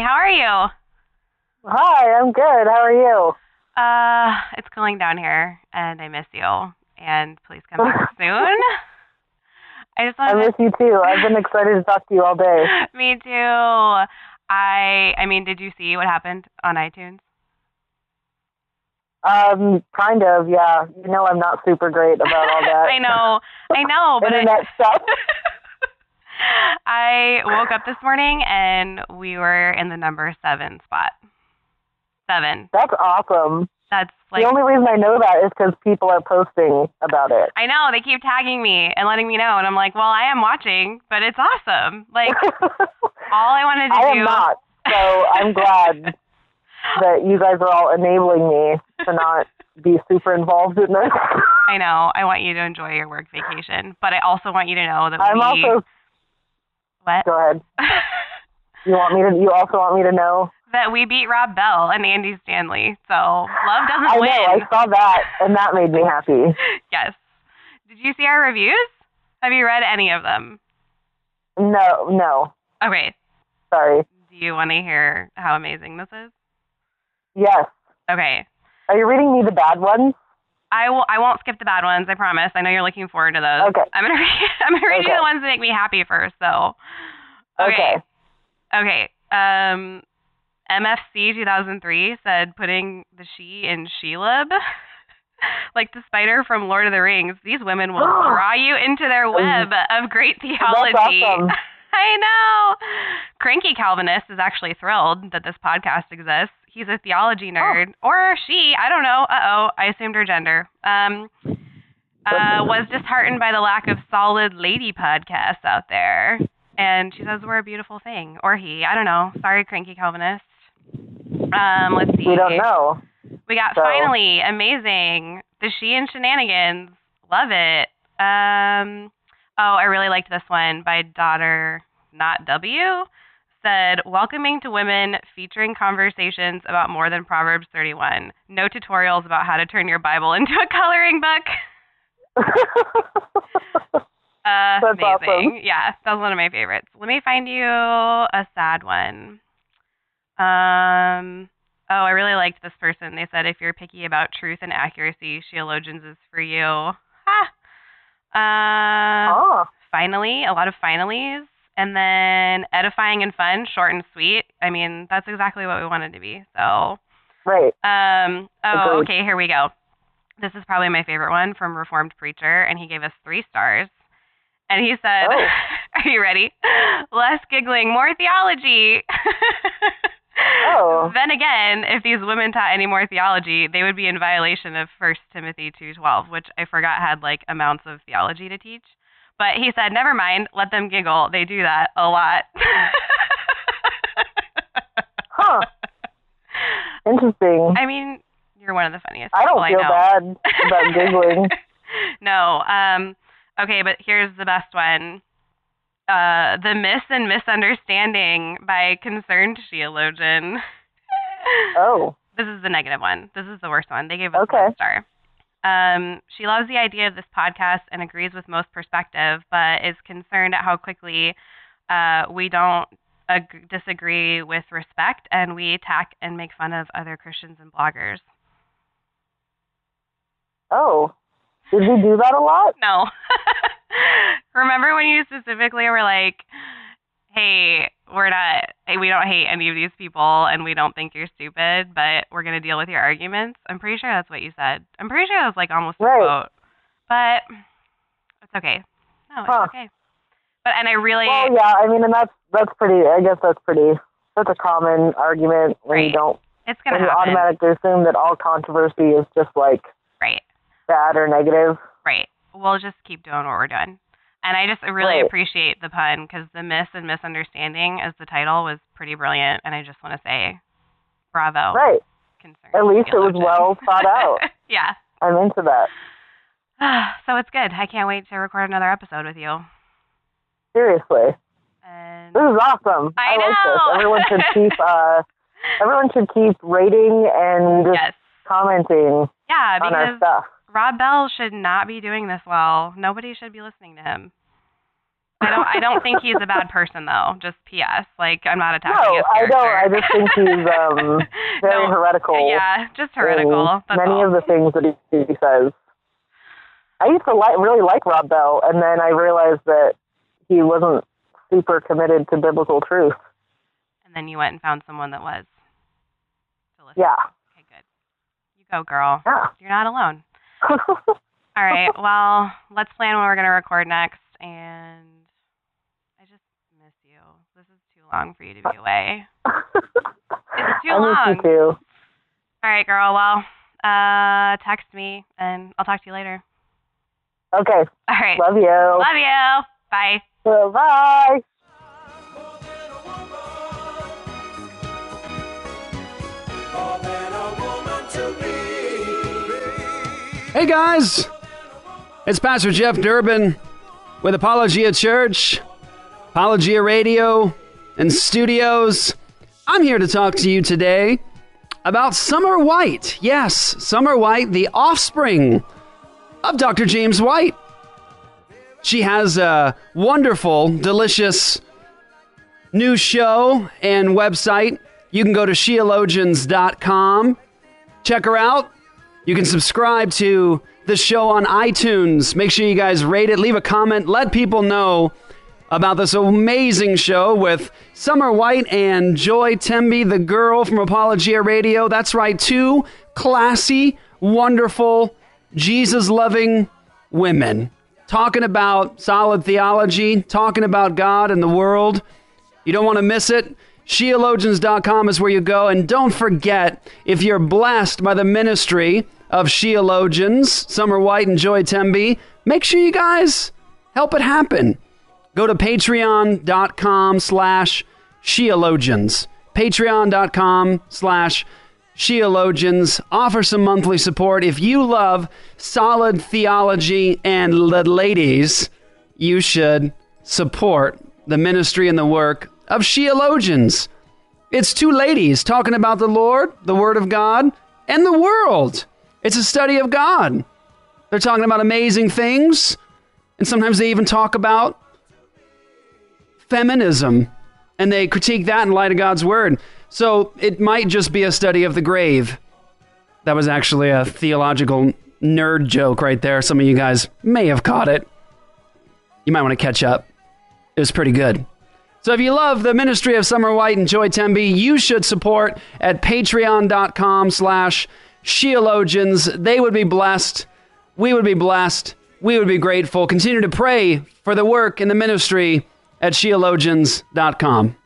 How are you? Hi, I'm good. How are you? It's cooling down here, and I miss you. And please come back soon. I just I wanted miss you too. I've been excited to talk to you all day. Me too. I mean, did you see what happened on iTunes? Kind of, yeah. You know I'm not super great about all that. I know, but internet stuff. I woke up this morning and we were in the number 7 spot. 7. That's awesome. That's like the only reason I know that is because people are posting about it. I know, they keep tagging me and letting me know, and I'm like, well, I am watching, but it's awesome. Like, all I wanted to I do... am not, so I'm glad that you guys are all enabling me to not be super involved in this. I know. I want you to enjoy your work vacation, but I also want you to know that What? Go ahead. You also want me to know? That we beat Rob Bell and Andy Stanley, so love doesn't win. I know, I saw that, and that made me happy. Yes. Did you see our reviews? Have you read any of them? No. Okay. Sorry. Do you want to hear how amazing this is? Yes. Okay. Are you reading me the bad ones? I won't skip the bad ones, I promise. I know you're looking forward to those. Okay. I'm gonna read you the ones that make me happy first, though. Okay. MFC 2003 said putting the she in Shelob. Like the spider from Lord of the Rings, these women will draw you into their web of great theology. That's awesome. I know. Cranky Calvinist is actually thrilled that this podcast exists. He's a theology nerd. Or she, I don't know. I assumed her gender. Was disheartened by the lack of solid lady podcasts out there. And she says we're a beautiful thing. Or he, I don't know. Sorry, Cranky Calvinist. Let's see. We don't know. We got finally amazing. The She and Shenanigans. Love it. I really liked this one by Daughter Not W. Said, welcoming to women, featuring conversations about more than Proverbs 31. No tutorials about how to turn your Bible into a coloring book. That's amazing. Awesome. Yeah, that was one of my favorites. Let me find you a sad one. I really liked this person. They said, if you're picky about truth and accuracy, Sheologians is for you. Finally, a lot of finallys. And then edifying and fun, short and sweet. I mean, that's exactly what we wanted to be. So, right. Okay, here we go. This is probably my favorite one from Reformed Preacher, and he gave us 3 stars. And he said, are you ready? Less giggling, more theology. Then again, if these women taught any more theology, they would be in violation of 1 Timothy 2:12, which I forgot had like amounts of theology to teach. But he said, never mind, let them giggle. They do that a lot. Interesting. I mean, you're one of the funniest I people don't feel bad about giggling. No. Okay, but here's the best one. The Miss and Misunderstanding by Concerned Sheologian. This is the negative one. This is the worst one. They gave us 1 star. She loves the idea of this podcast and agrees with most perspective, but is concerned at how quickly we don't disagree with respect, and we attack and make fun of other Christians and bloggers. Did we do that a lot? No. Remember when you specifically were like, hey, we don't hate any of these people and we don't think you're stupid, but we're going to deal with your arguments? I'm pretty sure that's what you said. I'm pretty sure that was like almost a quote. But it's okay. No, it's okay. But, and I really... Well, yeah, I mean, and that's pretty, I guess that's a common argument when you don't... It's going to happen. You automatically assume that all controversy is just like... bad or negative. Right. We'll just keep doing what we're doing. And I just really appreciate the pun, because the Miss and Misunderstanding as the title was pretty brilliant, and I just want to say bravo. Right. At least it was well thought out. Yeah. I'm into that. So it's good. I can't wait to record another episode with you. Seriously. And this is awesome. I know. Like this. Everyone should keep rating and just commenting on our stuff. Rob Bell should not be doing this well. Nobody should be listening to him. I don't think he's a bad person, though. Just P.S. Like, I'm not attacking his I character. don't. I just think he's very heretical. Yeah, just heretical. That's many all. of the things that he says. I used to really like Rob Bell, and then I realized that he wasn't super committed to biblical truth. And then you went and found someone that was. Yeah. Okay, good. You go, girl. Yeah. You're not alone. All right. Well, let's plan when we're going to record next. And I just miss you. This is too long for you to be away. It's too long. I miss you too. All right, girl. Well, text me, and I'll talk to you later. Okay. All right. Love you. Love you. Bye. Bye. Hey guys, it's Pastor Jeff Durbin with Apologia Church, Apologia Radio, and Studios. I'm here to talk to you today about Summer White. Yes, Summer White, the offspring of Dr. James White. She has a wonderful, delicious new show and website. You can go to sheologians.com. Check her out. You can subscribe to the show on iTunes. Make sure you guys rate it, leave a comment, let people know about this amazing show with Summer White and Joy Temby, the girl from Apologia Radio. That's right, two classy, wonderful, Jesus-loving women talking about solid theology, talking about God and the world. You don't want to miss it. Sheologians.com is where you go. And don't forget, if you're blessed by the ministry of Sheologians, Summer White and Joy Temby, make sure you guys help it happen. Go to patreon.com/Sheologians. Patreon.com/Sheologians. Offer some monthly support. If you love solid theology and the ladies, you should support the ministry and the work of Sheologians. It's two ladies talking about the Lord, the Word of God, and the world. It's a study of God. They're talking about amazing things, and sometimes they even talk about feminism, and they critique that in light of God's Word. So it might just be a study of the grave. That was actually a theological nerd joke right there. Some of you guys may have caught it. You might want to catch up. It was pretty good. So if you love the ministry of Summer White and Joy Temby, you should support at patreon.com/Sheologians. They would be blessed. We would be blessed. We would be grateful. Continue to pray for the work and the ministry at Sheologians.com.